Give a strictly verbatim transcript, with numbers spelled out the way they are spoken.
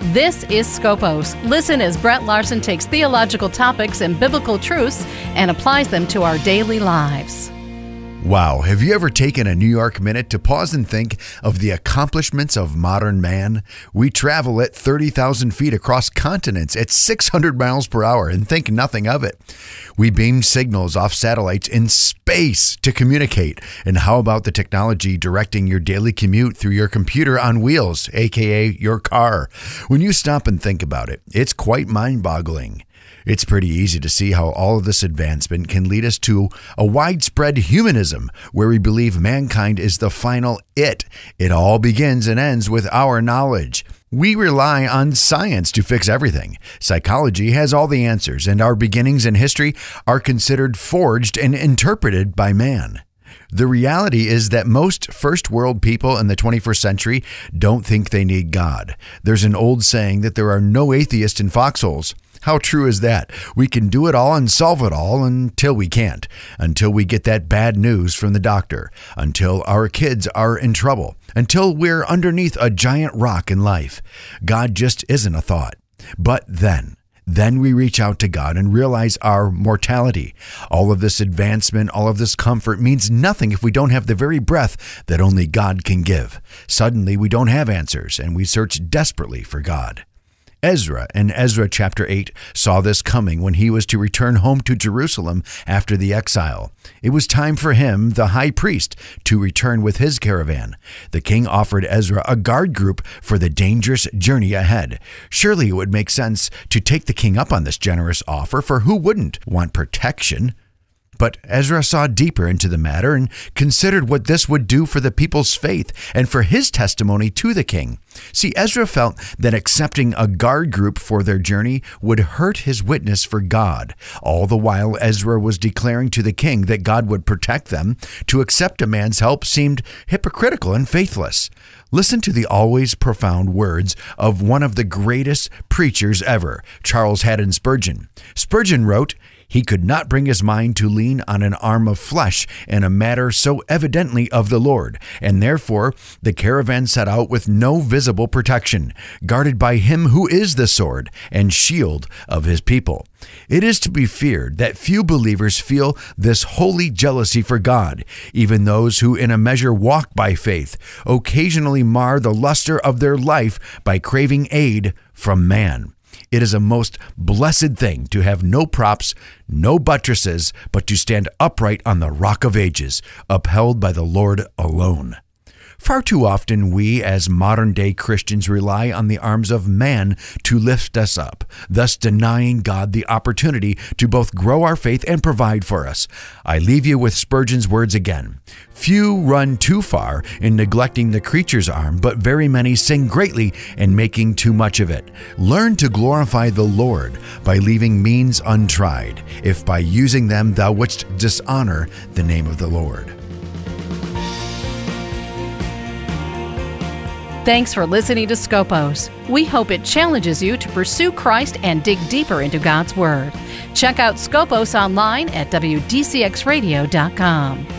This is Scopos. Listen as Brett Larson takes theological topics and biblical truths and applies them to our daily lives. Wow, have you ever taken a New York minute to pause and think of the accomplishments of modern man? We travel at thirty thousand feet across continents at six hundred miles per hour and think nothing of it. We beam signals off satellites in space to communicate. And how about the technology directing your daily commute through your computer on wheels, aka your car? When you stop and think about it, it's quite mind-boggling. It's pretty easy to see how all of this advancement can lead us to a widespread humanism where we believe mankind is the final it. It all begins and ends with our knowledge. We rely on science to fix everything. Psychology has all the answers, and our beginnings in history are considered forged and interpreted by man. The reality is that most first world people in the twenty-first century don't think they need God. There's an old saying that there are no atheists in foxholes. How true is that? We can do it all and solve it all until we can't, until we get that bad news from the doctor, until our kids are in trouble, until we're underneath a giant rock in life. God just isn't a thought. But then, Then we reach out to God and realize our mortality. All of this advancement, all of this comfort means nothing if we don't have the very breath that only God can give. Suddenly, we don't have answers, and we search desperately for God. Ezra in Ezra chapter eight saw this coming when he was to return home to Jerusalem after the exile. It was time for him, the high priest, to return with his caravan. The king offered Ezra a guard group for the dangerous journey ahead. Surely it would make sense to take the king up on this generous offer, for who wouldn't want protection? But Ezra saw deeper into the matter and considered what this would do for the people's faith and for his testimony to the king. See, Ezra felt that accepting a guard group for their journey would hurt his witness for God. All the while, Ezra was declaring to the king that God would protect them. To accept a man's help seemed hypocritical and faithless. Listen to the always profound words of one of the greatest preachers ever, Charles Haddon Spurgeon. Spurgeon wrote, "He could not bring his mind to lean on an arm of flesh in a matter so evidently of the Lord, and therefore the caravan set out with no visible protection, guarded by him who is the sword and shield of his people." It is to be feared that few believers feel this holy jealousy for God. Even those who in a measure walk by faith occasionally mar the luster of their life by craving aid from man. It is a most blessed thing to have no props, no buttresses, but to stand upright on the rock of ages, upheld by the Lord alone. Far too often we as modern-day Christians rely on the arms of man to lift us up, thus denying God the opportunity to both grow our faith and provide for us. I leave you with Spurgeon's words again. Few run too far in neglecting the creature's arm, but very many sing greatly in making too much of it. Learn to glorify the Lord by leaving means untried, if by using them thou wouldst dishonor the name of the Lord. Thanks for listening to Scopos. We hope it challenges you to pursue Christ and dig deeper into God's Word. Check out Scopos online at W D C X radio dot com.